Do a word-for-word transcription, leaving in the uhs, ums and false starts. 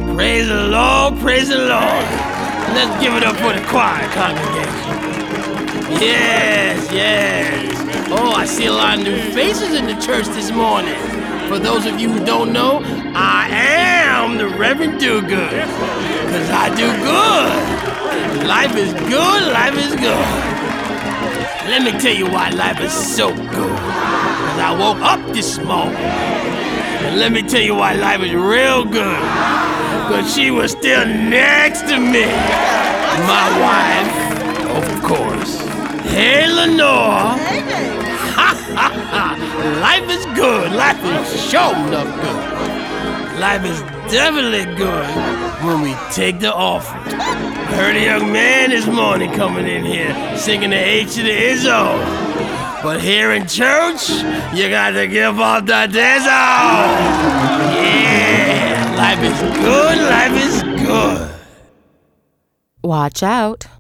Praise the Lord, praise the Lord. Let's give it up for the choir congregation. Yes, yes. Oh, I see a lot of new faces in the church this morning. For those of you who don't know, I am the Reverend Do-Good. Because I do good. Life is good, life is good. Let me tell you why life is so good. Because I woke up this morning. And let me tell you why life is real good. Because she was still next to me. My wife, of course. Hey, Lenore. Hey, baby. Ha, ha, ha. Life is good. Life is sure enough good. Life is definitely good when we take the offering. I heard a young man this morning coming in here singing the H to the Izzo. But here in church, you got to give up the Dizzo. Yeah, life is good, life is good. Watch out.